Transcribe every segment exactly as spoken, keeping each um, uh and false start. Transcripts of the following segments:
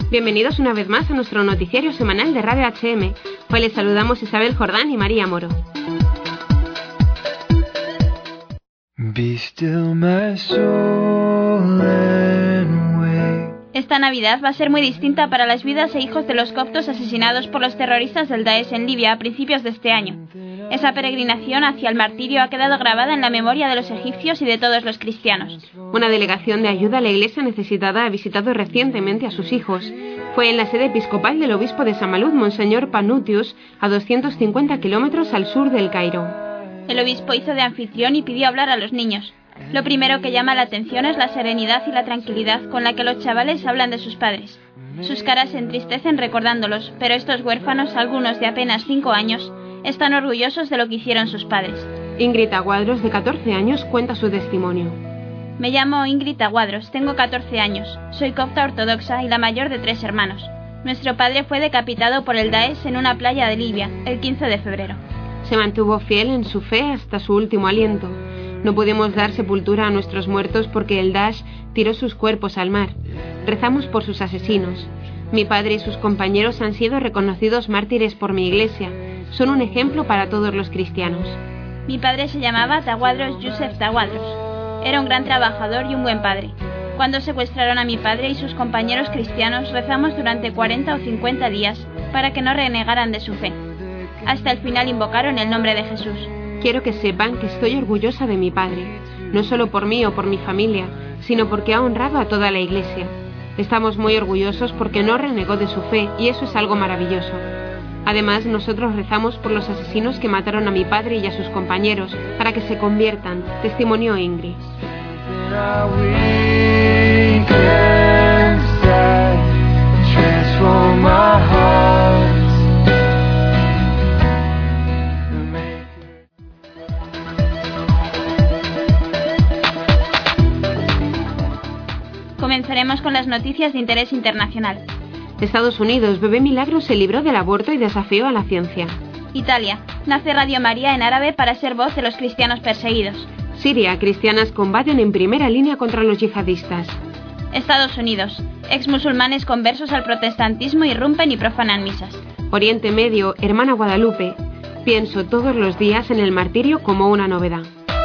Bienvenidos una vez más a nuestro noticiario semanal de Radio H M. Hoy les saludamos Isabel Jordán y María Moro. Be still my soul and wait. Esta Navidad va a ser muy distinta para las vidas e hijos de los coptos asesinados por los terroristas del Daesh en Libia a principios de este año. Esa peregrinación hacia el martirio ha quedado grabada en la memoria de los egipcios y de todos los cristianos. Una delegación de ayuda a la iglesia necesitada ha visitado recientemente a sus hijos. Fue en la sede episcopal del obispo de Samalud, Monseñor Panutius, a doscientos cincuenta kilómetros al sur del Cairo. El obispo hizo de anfitrión y pidió hablar a los niños. Lo primero que llama la atención es la serenidad y la tranquilidad con la que los chavales hablan de sus padres. Sus caras se entristecen recordándolos, pero estos huérfanos, algunos de apenas cinco años, están orgullosos de lo que hicieron sus padres. Ingrid Aguadros, de catorce años, cuenta su testimonio. Me llamo Ingrid Aguadros, tengo catorce años, soy copta ortodoxa y la mayor de tres hermanos. Nuestro padre fue decapitado por el Daesh en una playa de Libia, el quince de febrero. Se mantuvo fiel en su fe hasta su último aliento. No pudimos dar sepultura a nuestros muertos porque el Daesh tiró sus cuerpos al mar. Rezamos por sus asesinos. Mi padre y sus compañeros han sido reconocidos mártires por mi iglesia. Son un ejemplo para todos los cristianos. Mi padre se llamaba Tawadros Yusef Tawadros. Era un gran trabajador y un buen padre. Cuando secuestraron a mi padre y sus compañeros cristianos, rezamos durante cuarenta o cincuenta días para que no renegaran de su fe. Hasta el final invocaron el nombre de Jesús. Quiero que sepan que estoy orgullosa de mi padre, no solo por mí o por mi familia, sino porque ha honrado a toda la iglesia. Estamos muy orgullosos porque no renegó de su fe y eso es algo maravilloso. Además, nosotros rezamos por los asesinos que mataron a mi padre y a sus compañeros para que se conviertan, testimonió Ingrid. Comenzaremos con las noticias de interés internacional. Estados Unidos, bebé milagro se libró del aborto y desafió a la ciencia. Italia, nace Radio María en árabe para ser voz de los cristianos perseguidos. Siria, cristianas combaten en primera línea contra los yihadistas. Estados Unidos, exmusulmanes conversos al protestantismo irrumpen y profanan misas. Oriente Medio, hermana Guadalupe, pienso todos los días en el martirio como una novedad.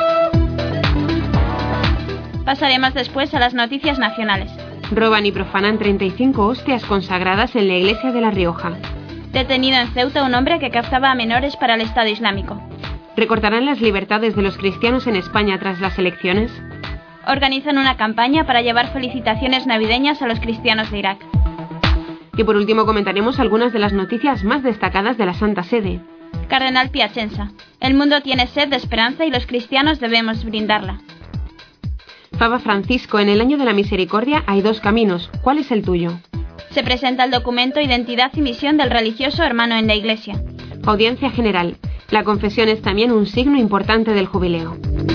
Pasaremos después a las noticias nacionales. Roban y profanan treinta y cinco hostias consagradas en la iglesia de La Rioja. Detenido en Ceuta un hombre que captaba a menores para el Estado Islámico. ¿Recortarán las libertades de los cristianos en España tras las elecciones? Organizan una campaña para llevar felicitaciones navideñas a los cristianos de Irak. Y por último comentaremos algunas de las noticias más destacadas de la Santa Sede. Cardenal Piacenza. El mundo tiene sed de esperanza y los cristianos debemos brindarla. Papa Francisco, en el año de la misericordia hay dos caminos. ¿Cuál es el tuyo? Se presenta el documento Identidad y misión del religioso hermano en la Iglesia. Audiencia general. La confesión es también un signo importante del jubileo.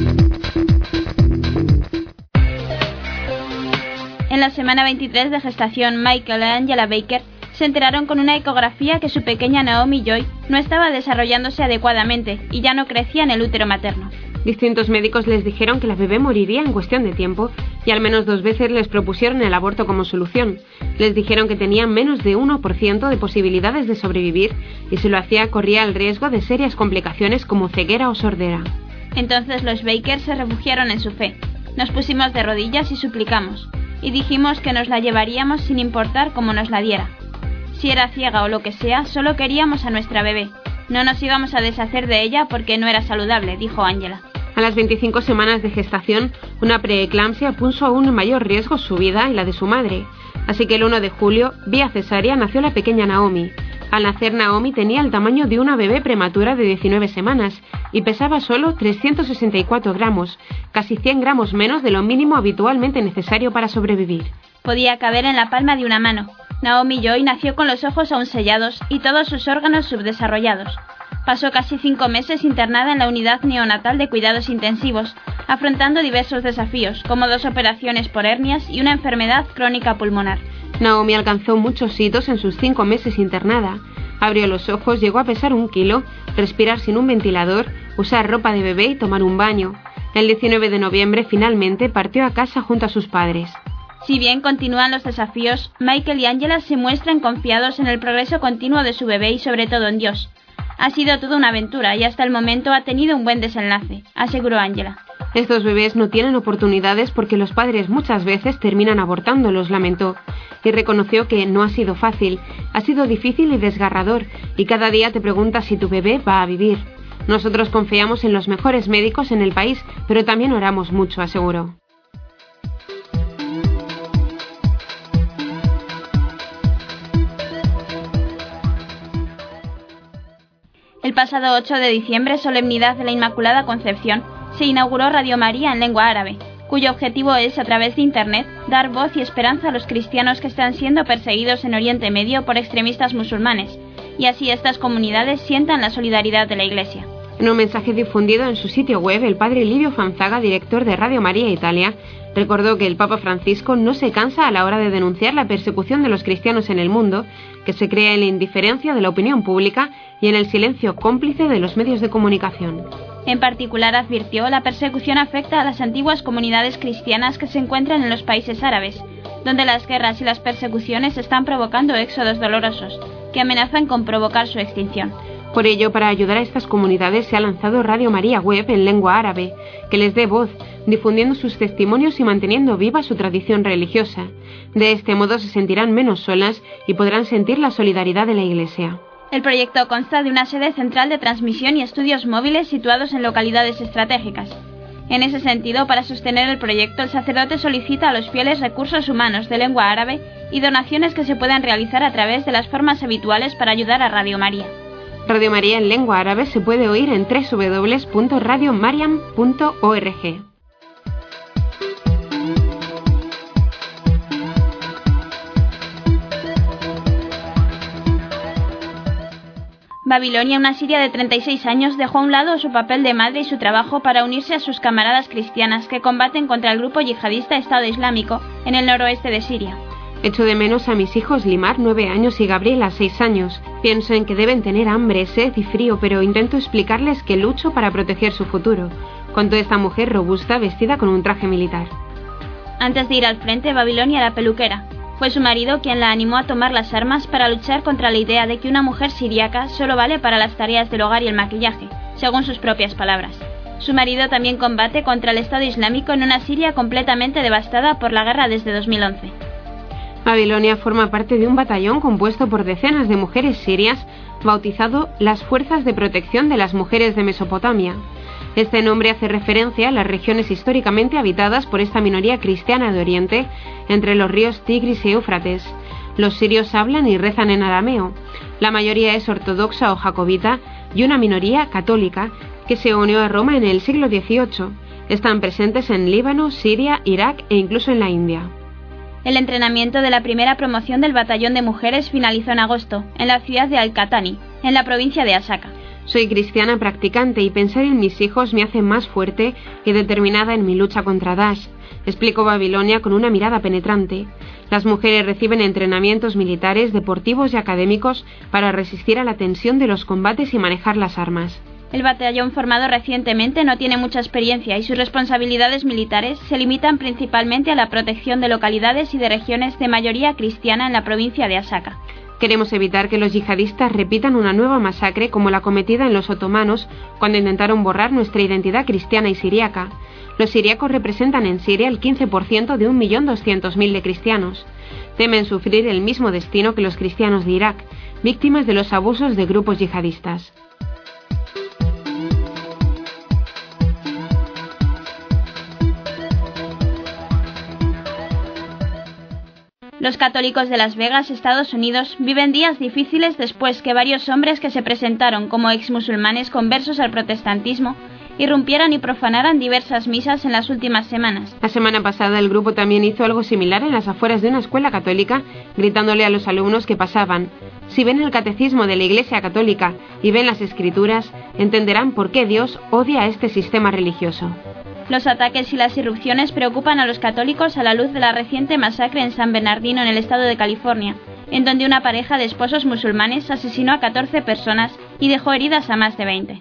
En la semana veintitrés de gestación, Michael y Angela Baker se enteraron con una ecografía que su pequeña Naomi Joy no estaba desarrollándose adecuadamente y ya no crecía en el útero materno. Distintos médicos les dijeron que la bebé moriría en cuestión de tiempo y al menos dos veces les propusieron el aborto como solución. Les dijeron que tenían menos de uno por ciento de posibilidades de sobrevivir y si lo hacía corría el riesgo de serias complicaciones como ceguera o sordera. Entonces los Baker se refugiaron en su fe. Nos pusimos de rodillas y suplicamos, y dijimos que nos la llevaríamos sin importar cómo nos la diera. Si era ciega o lo que sea, solo queríamos a nuestra bebé. No nos íbamos a deshacer de ella porque no era saludable, dijo Angela. A las veinticinco semanas de gestación, una preeclampsia puso aún en mayor riesgo su vida y la de su madre. Así que el uno de julio, vía cesárea, nació la pequeña Naomi. Al nacer, Naomi tenía el tamaño de una bebé prematura de diecinueve semanas y pesaba solo trescientos sesenta y cuatro gramos, casi cien gramos menos de lo mínimo habitualmente necesario para sobrevivir. Podía caber en la palma de una mano. Naomi Joy nació con los ojos aún sellados y todos sus órganos subdesarrollados. Pasó casi cinco meses internada en la unidad neonatal de cuidados intensivos, afrontando diversos desafíos, como dos operaciones por hernias y una enfermedad crónica pulmonar. Naomi alcanzó muchos hitos en sus cinco meses internada. Abrió los ojos, llegó a pesar un kilo, respirar sin un ventilador, usar ropa de bebé y tomar un baño. El diecinueve de noviembre finalmente partió a casa junto a sus padres. Si bien continúan los desafíos, Michael y Angela se muestran confiados en el progreso continuo de su bebé y sobre todo en Dios. Ha sido toda una aventura y hasta el momento ha tenido un buen desenlace, aseguró Angela. Estos bebés no tienen oportunidades porque los padres muchas veces terminan abortándolos, lamentó, y reconoció que no ha sido fácil, ha sido difícil y desgarrador, y cada día te preguntas si tu bebé va a vivir. Nosotros confiamos en los mejores médicos en el país, pero también oramos mucho, aseguró. El pasado ocho de diciembre, solemnidad de la Inmaculada Concepción, se inauguró Radio María en lengua árabe, cuyo objetivo es, a través de Internet, dar voz y esperanza a los cristianos que están siendo perseguidos en Oriente Medio por extremistas musulmanes, y así estas comunidades sientan la solidaridad de la Iglesia. En un mensaje difundido en su sitio web, el padre Livio Fanzaga, director de Radio María Italia, recordó que el Papa Francisco no se cansa a la hora de denunciar la persecución de los cristianos en el mundo, que se crea en la indiferencia de la opinión pública y en el silencio cómplice de los medios de comunicación. En particular, advirtió, la persecución afecta a las antiguas comunidades cristianas que se encuentran en los países árabes, donde las guerras y las persecuciones están provocando éxodos dolorosos, que amenazan con provocar su extinción. Por ello, para ayudar a estas comunidades se ha lanzado Radio María Web en lengua árabe, que les dé voz, difundiendo sus testimonios y manteniendo viva su tradición religiosa. De este modo se sentirán menos solas y podrán sentir la solidaridad de la Iglesia. El proyecto consta de una sede central de transmisión y estudios móviles situados en localidades estratégicas. En ese sentido, para sostener el proyecto, el sacerdote solicita a los fieles recursos humanos de lengua árabe y donaciones que se puedan realizar a través de las formas habituales para ayudar a Radio María. Radio María en lengua árabe se puede oír en doble u doble u doble u punto radio mariam punto org. Babilonia, una siria de treinta y seis años, dejó a un lado su papel de madre y su trabajo para unirse a sus camaradas cristianas que combaten contra el grupo yihadista Estado Islámico en el noroeste de Siria. Echo de menos a mis hijos Limar, nueve años, y Gabriela, seis años. Pienso en que deben tener hambre, sed y frío, pero intento explicarles que lucho para proteger su futuro, contó esta mujer robusta vestida con un traje militar. Antes de ir al frente, Babilonia era peluquera. Fue su marido quien la animó a tomar las armas para luchar contra la idea de que una mujer siríaca solo vale para las tareas del hogar y el maquillaje, según sus propias palabras. Su marido también combate contra el Estado Islámico en una Siria completamente devastada por la guerra desde dos mil once. Babilonia forma parte de un batallón compuesto por decenas de mujeres sirias, bautizado las Fuerzas de Protección de las Mujeres de Mesopotamia. Este nombre hace referencia a las regiones históricamente habitadas por esta minoría cristiana de Oriente, entre los ríos Tigris y Éufrates. Los sirios hablan y rezan en arameo. La mayoría es ortodoxa o jacobita y una minoría católica que se unió a Roma en el siglo dieciocho. Están presentes en Líbano, Siria, Irak e incluso en la India. El entrenamiento de la primera promoción del batallón de mujeres finalizó en agosto, en la ciudad de Al-Qatani, en la provincia de Asaka. Soy cristiana practicante y pensar en mis hijos me hace más fuerte y determinada en mi lucha contra Daesh, explicó Babilonia con una mirada penetrante. Las mujeres reciben entrenamientos militares, deportivos y académicos para resistir a la tensión de los combates y manejar las armas. El batallón formado recientemente no tiene mucha experiencia y sus responsabilidades militares se limitan principalmente a la protección de localidades y de regiones de mayoría cristiana en la provincia de Asaka. Queremos evitar que los yihadistas repitan una nueva masacre como la cometida en los otomanos cuando intentaron borrar nuestra identidad cristiana y siríaca. Los siríacos representan en Siria el quince por ciento de un millón doscientos mil de cristianos. Temen sufrir el mismo destino que los cristianos de Irak, víctimas de los abusos de grupos yihadistas. Los católicos de Las Vegas, Estados Unidos, viven días difíciles después que varios hombres que se presentaron como exmusulmanes conversos al protestantismo irrumpieran y profanaran diversas misas en las últimas semanas. La semana pasada el grupo también hizo algo similar en las afueras de una escuela católica, gritándole a los alumnos que pasaban: si ven el catecismo de la Iglesia Católica y ven las Escrituras, entenderán por qué Dios odia a este sistema religioso. Los ataques y las irrupciones preocupan a los católicos a la luz de la reciente masacre en San Bernardino, en el estado de California, en donde una pareja de esposos musulmanes asesinó a catorce personas y dejó heridas a más de veinte.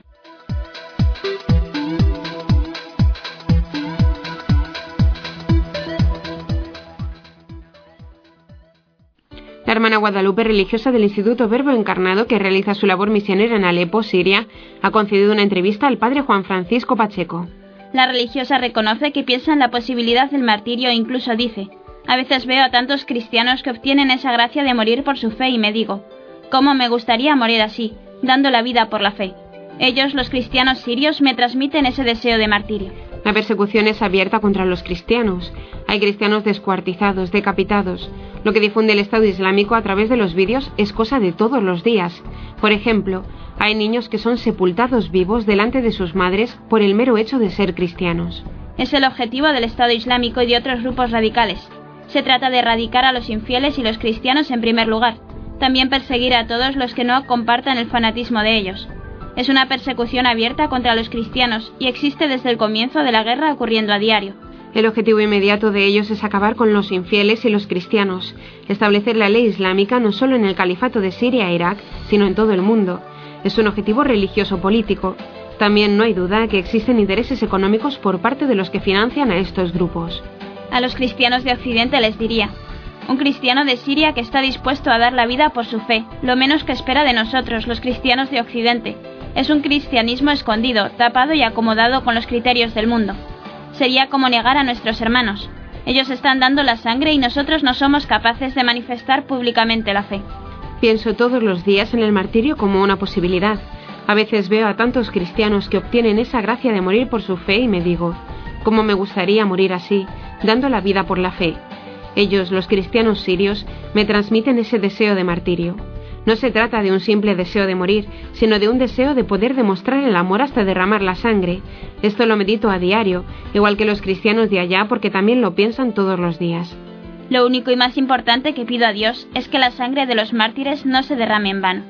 hermana Guadalupe, religiosa del Instituto Verbo Encarnado, que realiza su labor misionera en Alepo, Siria, ha concedido una entrevista al padre Juan Francisco Pacheco. La religiosa reconoce que piensa en la posibilidad del martirio e incluso dice: a veces veo a tantos cristianos que obtienen esa gracia de morir por su fe y me digo, ¿cómo me gustaría morir así, dando la vida por la fe? Ellos, los cristianos sirios, me transmiten ese deseo de martirio. La persecución es abierta contra los cristianos. Hay cristianos descuartizados, decapitados. Lo que difunde el Estado Islámico a través de los vídeos es cosa de todos los días. Por ejemplo, hay niños que son sepultados vivos delante de sus madres por el mero hecho de ser cristianos. Es el objetivo del Estado Islámico y de otros grupos radicales. Se trata de erradicar a los infieles y los cristianos en primer lugar. También perseguir a todos los que no compartan el fanatismo de ellos. Es una persecución abierta contra los cristianos y existe desde el comienzo de la guerra ocurriendo a diario. El objetivo inmediato de ellos es acabar con los infieles y los cristianos, establecer la ley islámica no solo en el califato de Siria e Irak, sino en todo el mundo. Es un objetivo religioso-político. También no hay duda que existen intereses económicos por parte de los que financian a estos grupos. A los cristianos de Occidente les diría: un cristiano de Siria que está dispuesto a dar la vida por su fe, lo menos que espera de nosotros, los cristianos de Occidente, es un cristianismo escondido, tapado y acomodado con los criterios del mundo. Sería como negar a nuestros hermanos. Ellos están dando la sangre y nosotros no somos capaces de manifestar públicamente la fe. Pienso todos los días en el martirio como una posibilidad. A veces veo a tantos cristianos que obtienen esa gracia de morir por su fe y me digo, ¿cómo me gustaría morir así, dando la vida por la fe? Ellos, los cristianos sirios, me transmiten ese deseo de martirio. No se trata de un simple deseo de morir, sino de un deseo de poder demostrar el amor hasta derramar la sangre. Esto lo medito a diario, igual que los cristianos de allá, porque también lo piensan todos los días. Lo único y más importante que pido a Dios es que la sangre de los mártires no se derrame en vano.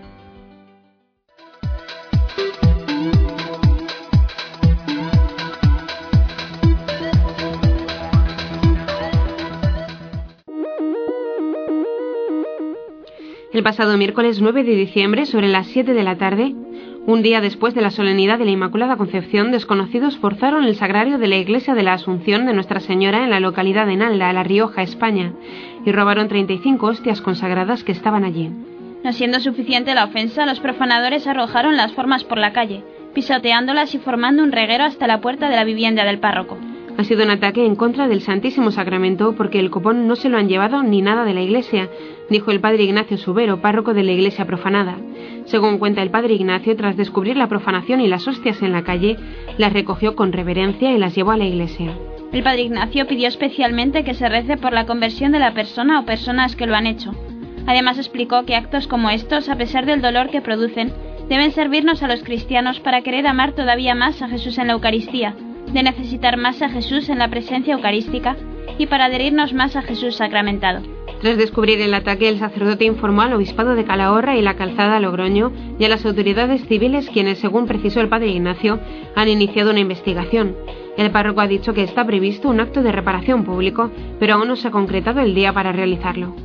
El pasado miércoles nueve de diciembre, sobre las siete de la tarde, un día después de la solemnidad de la Inmaculada Concepción, desconocidos forzaron el sagrario de la Iglesia de la Asunción de Nuestra Señora en la localidad de Nalda, La Rioja, España, y robaron treinta y cinco hostias consagradas que estaban allí. No siendo suficiente la ofensa, los profanadores arrojaron las formas por la calle, pisoteándolas y formando un reguero hasta la puerta de la vivienda del párroco. Ha sido un ataque en contra del Santísimo Sacramento porque el copón no se lo han llevado ni nada de la iglesia, dijo el padre Ignacio Subero, párroco de la iglesia profanada. Según cuenta el padre Ignacio, tras descubrir la profanación y las hostias en la calle, las recogió con reverencia y las llevó a la iglesia. El padre Ignacio pidió especialmente que se rece por la conversión de la persona o personas que lo han hecho. Además explicó que actos como estos, a pesar del dolor que producen, deben servirnos a los cristianos para querer amar todavía más a Jesús en la Eucaristía, de necesitar más a Jesús en la presencia eucarística y para adherirnos más a Jesús sacramentado. Tras descubrir el ataque, el sacerdote informó al obispado de Calahorra y la Calzada Logroño y a las autoridades civiles, quienes, según precisó el padre Ignacio, han iniciado una investigación. El párroco ha dicho que está previsto un acto de reparación público, pero aún no se ha concretado el día para realizarlo.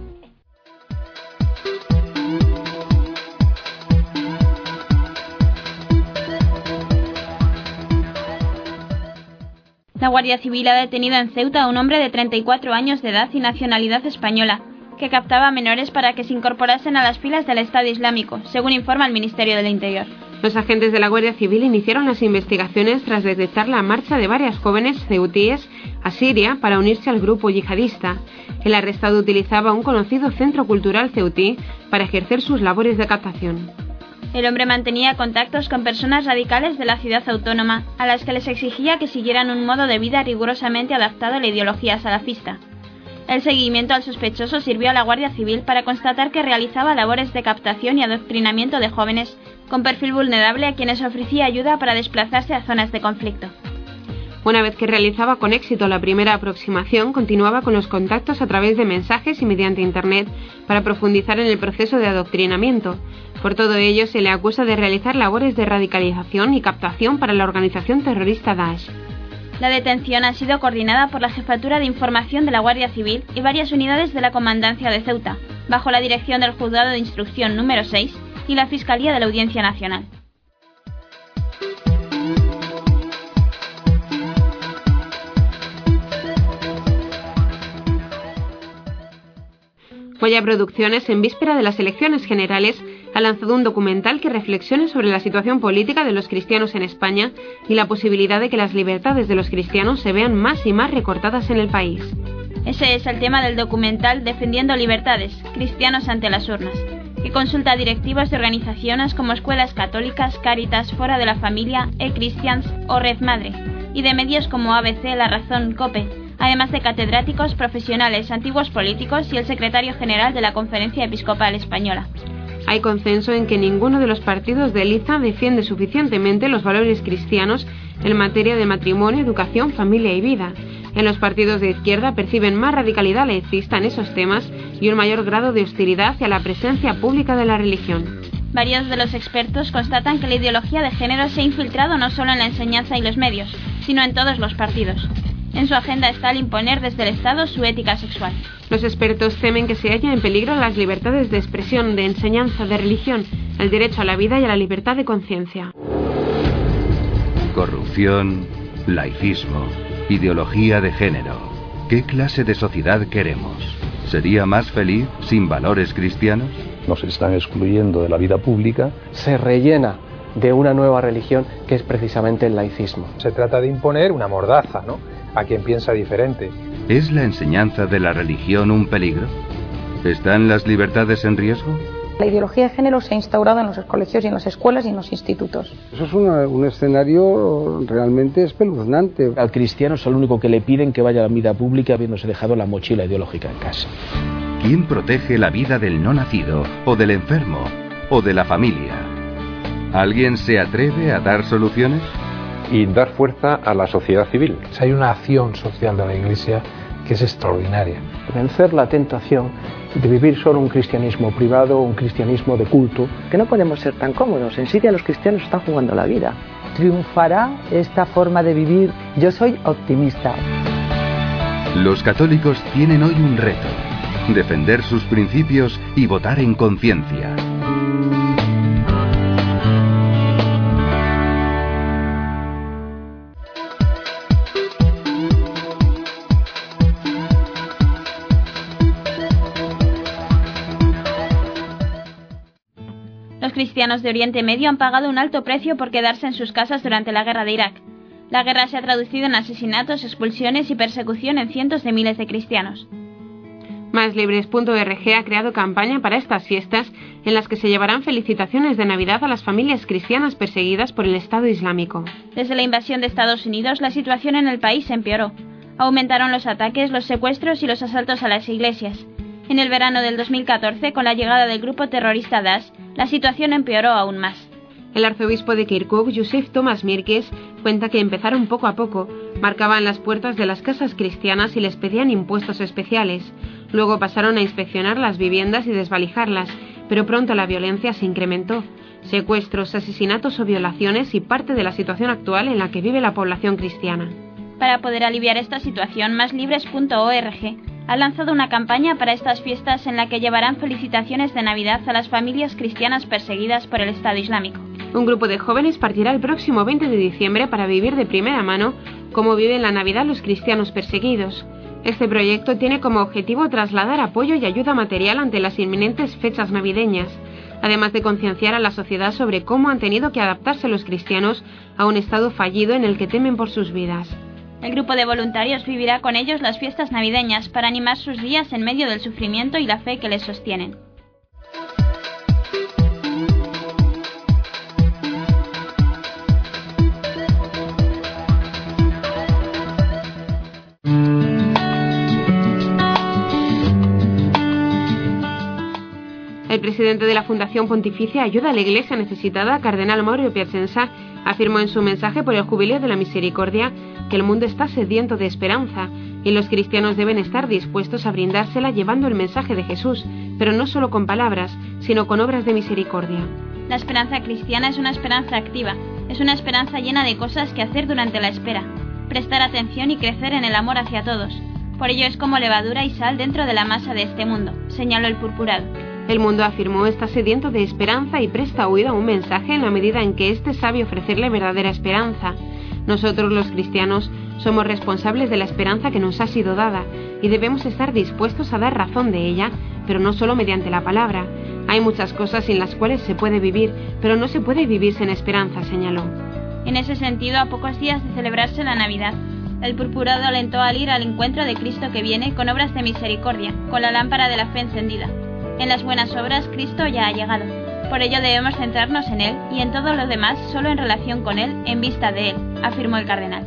La Guardia Civil ha detenido en Ceuta a un hombre de treinta y cuatro años de edad y nacionalidad española, que captaba a menores para que se incorporasen a las filas del Estado Islámico, según informa el Ministerio del Interior. Los agentes de la Guardia Civil iniciaron las investigaciones tras detectar la marcha de varias jóvenes ceutíes a Siria para unirse al grupo yihadista. El arrestado utilizaba un conocido centro cultural ceutí para ejercer sus labores de captación. El hombre mantenía contactos con personas radicales de la ciudad autónoma, a las que les exigía que siguieran un modo de vida rigurosamente adaptado a la ideología salafista. El seguimiento al sospechoso sirvió a la Guardia Civil para constatar que realizaba labores de captación y adoctrinamiento de jóvenes con perfil vulnerable a quienes ofrecía ayuda para desplazarse a zonas de conflicto. Una vez que realizaba con éxito la primera aproximación, continuaba con los contactos a través de mensajes y mediante Internet para profundizar en el proceso de adoctrinamiento. Por todo ello, se le acusa de realizar labores de radicalización y captación para la organización terrorista Daesh. La detención ha sido coordinada por la Jefatura de Información de la Guardia Civil y varias unidades de la Comandancia de Ceuta, bajo la dirección del Juzgado de Instrucción número seis y la Fiscalía de la Audiencia Nacional. Goya Producciones, en víspera de las elecciones generales, ha lanzado un documental que reflexione sobre la situación política de los cristianos en España y la posibilidad de que las libertades de los cristianos se vean más y más recortadas en el país. Ese es el tema del documental Defendiendo Libertades, Cristianos ante las urnas, que consulta a directivos de organizaciones como Escuelas Católicas, Cáritas, Fora de la Familia, E-Christians o Red Madre, y de medios como A B C, La Razón, COPE, además de catedráticos, profesionales, antiguos políticos y el secretario general de la Conferencia Episcopal Española. Hay consenso en que ninguno de los partidos de Liza defiende suficientemente los valores cristianos en materia de matrimonio, educación, familia y vida. En los partidos de izquierda perciben más radicalidad laicista en esos temas y un mayor grado de hostilidad hacia la presencia pública de la religión. Varios de los expertos constatan que la ideología de género se ha infiltrado no solo en la enseñanza y los medios, sino en todos los partidos. En su agenda está el imponer desde el Estado su ética sexual. Los expertos temen que se hallen en peligro las libertades de expresión, de enseñanza, de religión, el derecho a la vida y a la libertad de conciencia. Corrupción, laicismo, ideología de género. ¿Qué clase de sociedad queremos? ¿Sería más feliz sin valores cristianos? Nos están excluyendo de la vida pública. Se rellena de una nueva religión que es precisamente el laicismo. Se trata de imponer una mordaza, ¿no?, a quien piensa diferente. ¿Es la enseñanza de la religión un peligro? ¿Están las libertades en riesgo? La ideología de género se ha instaurado en los colegios y en las escuelas y en los institutos. Eso es una, un escenario realmente espeluznante. Al cristiano es el único que le piden que vaya a la vida pública habiéndose dejado la mochila ideológica en casa. ¿Quién protege la vida del no nacido, o del enfermo, o de la familia? ¿Alguien se atreve a dar soluciones? Y dar fuerza a la sociedad civil. Hay una acción social de la Iglesia que es extraordinaria. Vencer la tentación de vivir solo un cristianismo privado, un cristianismo de culto. Que no podemos ser tan cómodos. En Siria los cristianos están jugando la vida. Triunfará esta forma de vivir. Yo soy optimista. Los católicos tienen hoy un reto: defender sus principios y votar en conciencia. Los cristianos de Oriente Medio han pagado un alto precio por quedarse en sus casas durante la guerra de Irak. La guerra se ha traducido en asesinatos, expulsiones y persecución en cientos de miles de cristianos. Máslibres punto org ha creado campaña para estas fiestas en las que se llevarán felicitaciones de Navidad a las familias cristianas perseguidas por el Estado Islámico. Desde la invasión de Estados Unidos, la situación en el país empeoró. Aumentaron los ataques, los secuestros y los asaltos a las iglesias. En el verano del dos mil catorce, con la llegada del grupo terrorista Daesh, la situación empeoró aún más. El arzobispo de Kirkuk, Yusuf Thomas Mirkes, cuenta que empezaron poco a poco, marcaban las puertas de las casas cristianas y les pedían impuestos especiales. Luego pasaron a inspeccionar las viviendas y desvalijarlas, pero pronto la violencia se incrementó. Secuestros, asesinatos o violaciones y parte de la situación actual en la que vive la población cristiana. Para poder aliviar esta situación, Máslibres punto org ha lanzado una campaña para estas fiestas en la que llevarán felicitaciones de Navidad a las familias cristianas perseguidas por el Estado Islámico. Un grupo de jóvenes partirá el próximo veinte de diciembre para vivir de primera mano cómo viven la Navidad los cristianos perseguidos. Este proyecto tiene como objetivo trasladar apoyo y ayuda material ante las inminentes fechas navideñas, además de concienciar a la sociedad sobre cómo han tenido que adaptarse los cristianos a un estado fallido en el que temen por sus vidas. El grupo de voluntarios vivirá con ellos las fiestas navideñas para animar sus días en medio del sufrimiento y la fe que les sostienen. El presidente de la Fundación Pontificia Ayuda a la Iglesia Necesitada, Cardenal Mauro Piacenza, afirmó en su mensaje por el Jubileo de la Misericordia que el mundo está sediento de esperanza y los cristianos deben estar dispuestos a brindársela llevando el mensaje de Jesús, pero no solo con palabras, sino con obras de misericordia. La esperanza cristiana es una esperanza activa, es una esperanza llena de cosas que hacer durante la espera, prestar atención y crecer en el amor hacia todos. Por ello es como levadura y sal dentro de la masa de este mundo, señaló el purpurado. El mundo, afirmó, está sediento de esperanza y presta oído a un mensaje en la medida en que éste sabe ofrecerle verdadera esperanza. Nosotros, los cristianos, somos responsables de la esperanza que nos ha sido dada y debemos estar dispuestos a dar razón de ella, pero no solo mediante la palabra. Hay muchas cosas sin las cuales se puede vivir, pero no se puede vivir sin esperanza, señaló. En ese sentido, a pocos días de celebrarse la Navidad, el purpurado alentó al ir al encuentro de Cristo que viene con obras de misericordia, con la lámpara de la fe encendida. En las buenas obras Cristo ya ha llegado. Por ello debemos centrarnos en Él y en todo lo demás solo en relación con Él, en vista de Él, afirmó el cardenal.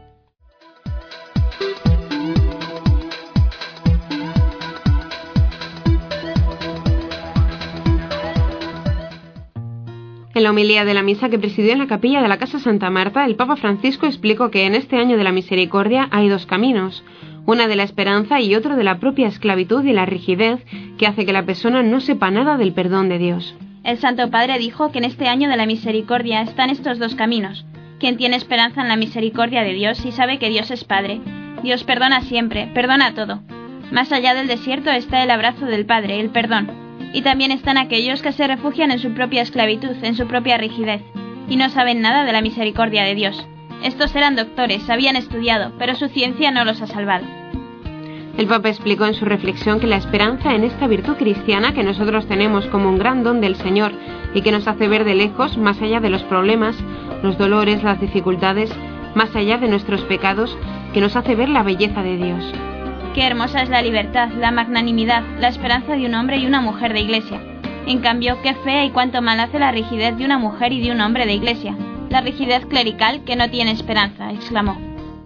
En la homilía de la misa que presidió en la capilla de la Casa Santa Marta, el Papa Francisco explicó que en este año de la misericordia hay dos caminos, una de la esperanza y otro de la propia esclavitud y la rigidez que hace que la persona no sepa nada del perdón de Dios. El Santo Padre dijo que en este año de la misericordia están estos dos caminos. Quien tiene esperanza en la misericordia de Dios y sabe que Dios es Padre. Dios perdona siempre, perdona todo. Más allá del desierto está el abrazo del Padre, el perdón. Y también están aquellos que se refugian en su propia esclavitud, en su propia rigidez, y no saben nada de la misericordia de Dios. Estos eran doctores, habían estudiado, pero su ciencia no los ha salvado. El Papa explicó en su reflexión que la esperanza en esta virtud cristiana que nosotros tenemos como un gran don del Señor y que nos hace ver de lejos, más allá de los problemas, los dolores, las dificultades, más allá de nuestros pecados, que nos hace ver la belleza de Dios. Qué hermosa es la libertad, la magnanimidad, la esperanza de un hombre y una mujer de iglesia. En cambio, qué fea y cuánto mal hace la rigidez de una mujer y de un hombre de iglesia. La rigidez clerical que no tiene esperanza, exclamó.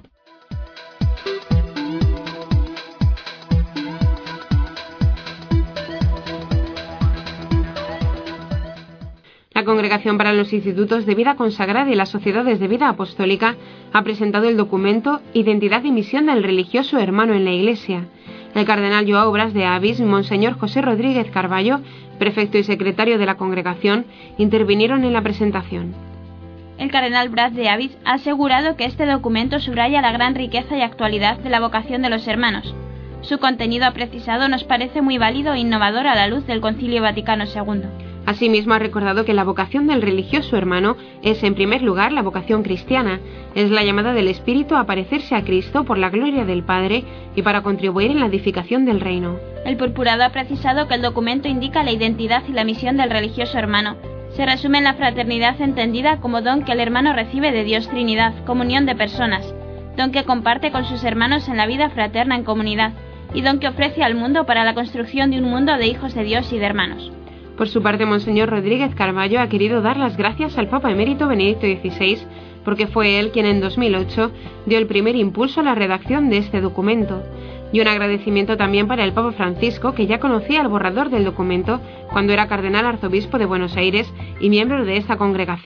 La Congregación para los Institutos de Vida Consagrada y las Sociedades de Vida Apostólica ha presentado el documento Identidad y Misión del Religioso Hermano en la Iglesia. El cardenal Joao Bras de Avis, Monseñor José Rodríguez Carballo, prefecto y secretario de la Congregación, intervinieron en la presentación. El cardenal Bras de Avis ha asegurado que este documento subraya la gran riqueza y actualidad de la vocación de los hermanos. Su contenido precisado nos parece muy válido e innovador a la luz del Concilio Vaticano segundo. Asimismo, ha recordado que la vocación del religioso hermano es, en primer lugar, la vocación cristiana. Es la llamada del Espíritu a parecerse a Cristo por la gloria del Padre y para contribuir en la edificación del reino. El purpurado ha precisado que el documento indica la identidad y la misión del religioso hermano. Se resume en la fraternidad entendida como don que el hermano recibe de Dios Trinidad, comunión de personas, don que comparte con sus hermanos en la vida fraterna en comunidad, y don que ofrece al mundo para la construcción de un mundo de hijos de Dios y de hermanos. Por su parte, Monseñor Rodríguez Carballo ha querido dar las gracias al Papa Emérito Benedicto dieciséis porque fue él quien en dos mil ocho dio el primer impulso a la redacción de este documento, y un agradecimiento también para el Papa Francisco, que ya conocía el borrador del documento cuando era cardenal arzobispo de Buenos Aires y miembro de esta congregación.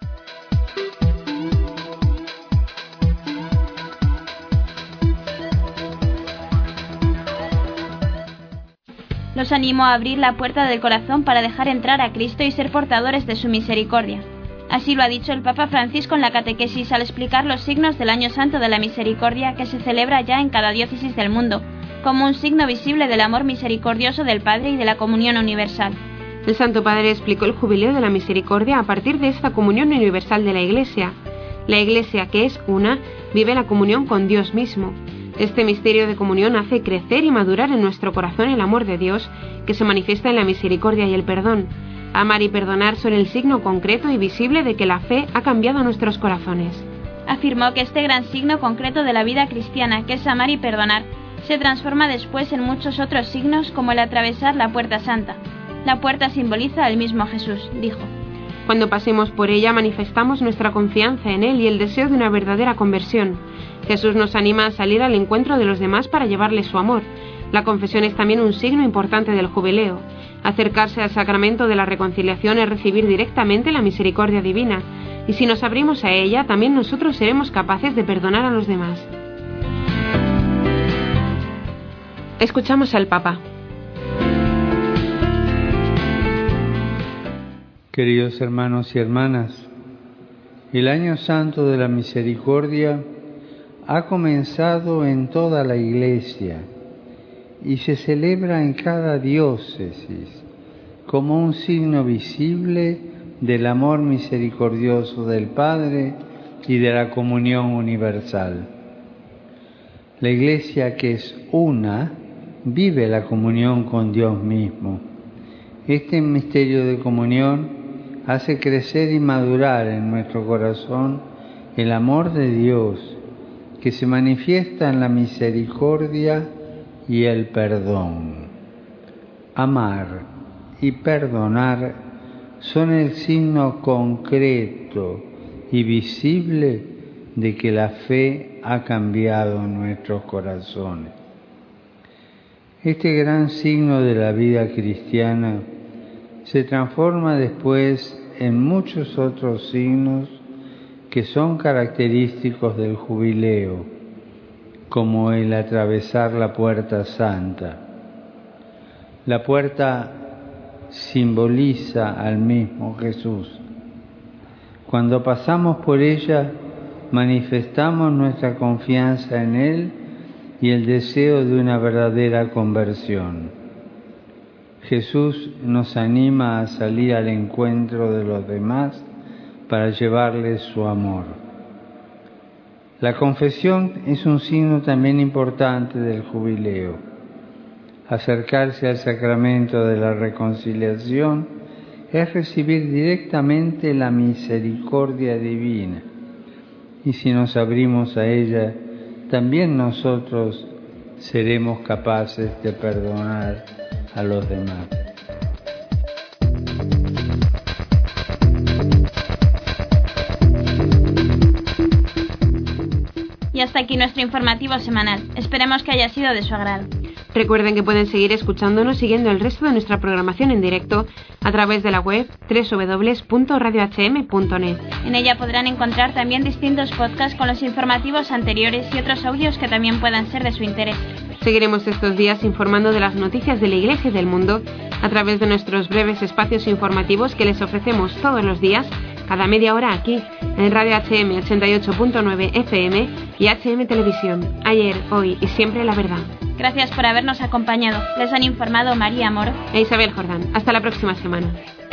Los animo a abrir la puerta del corazón para dejar entrar a Cristo y ser portadores de su misericordia. Así lo ha dicho el Papa Francisco en la catequesis al explicar los signos del Año Santo de la Misericordia que se celebra ya en cada diócesis del mundo, como un signo visible del amor misericordioso del Padre y de la comunión universal. El Santo Padre explicó el jubileo de la misericordia a partir de esta comunión universal de la Iglesia. La Iglesia, que es una, vive la comunión con Dios mismo. Este misterio de comunión hace crecer y madurar en nuestro corazón el amor de Dios, que se manifiesta en la misericordia y el perdón. Amar y perdonar son el signo concreto y visible de que la fe ha cambiado nuestros corazones. Afirmó que este gran signo concreto de la vida cristiana, que es amar y perdonar, se transforma después en muchos otros signos como el atravesar la puerta santa. La puerta simboliza al mismo Jesús, dijo. Cuando pasemos por ella manifestamos nuestra confianza en Él y el deseo de una verdadera conversión. Jesús nos anima a salir al encuentro de los demás para llevarles su amor. La confesión es también un signo importante del jubileo. Acercarse al sacramento de la reconciliación es recibir directamente la misericordia divina, y si nos abrimos a ella, también nosotros seremos capaces de perdonar a los demás. Escuchamos al Papa. Queridos hermanos y hermanas, el Año Santo de la Misericordia ha comenzado en toda la Iglesia y se celebra en cada diócesis como un signo visible del amor misericordioso del Padre y de la comunión universal. La Iglesia, que es una, vive la comunión con Dios mismo. Este misterio de comunión hace crecer y madurar en nuestro corazón el amor de Dios, que se manifiesta en la misericordia y el perdón. Amar y perdonar son el signo concreto y visible de que la fe ha cambiado nuestros corazones. Este gran signo de la vida cristiana se transforma después en muchos otros signos que son característicos del jubileo, como el atravesar la puerta santa. La puerta simboliza al mismo Jesús. Cuando pasamos por ella, manifestamos nuestra confianza en Él y el deseo de una verdadera conversión. Jesús nos anima a salir al encuentro de los demás para llevarles su amor. La confesión es un signo también importante del jubileo. Acercarse al sacramento de la reconciliación es recibir directamente la misericordia divina. Y si nos abrimos a ella, también nosotros seremos capaces de perdonar a los demás. Y hasta aquí nuestro informativo semanal. Esperemos que haya sido de su agrado. Recuerden que pueden seguir escuchándonos siguiendo el resto de nuestra programación en directo a través de la web doble u doble u doble u punto radio h m punto net. En ella podrán encontrar también distintos podcasts con los informativos anteriores y otros audios que también puedan ser de su interés. Seguiremos estos días informando de las noticias de la Iglesia y del mundo a través de nuestros breves espacios informativos que les ofrecemos todos los días, cada media hora aquí, en Radio H M ochenta y ocho punto nueve F M y H M Televisión. Ayer, hoy y siempre la verdad. Gracias por habernos acompañado. Les han informado María Moro e Isabel Jordán. Hasta la próxima semana.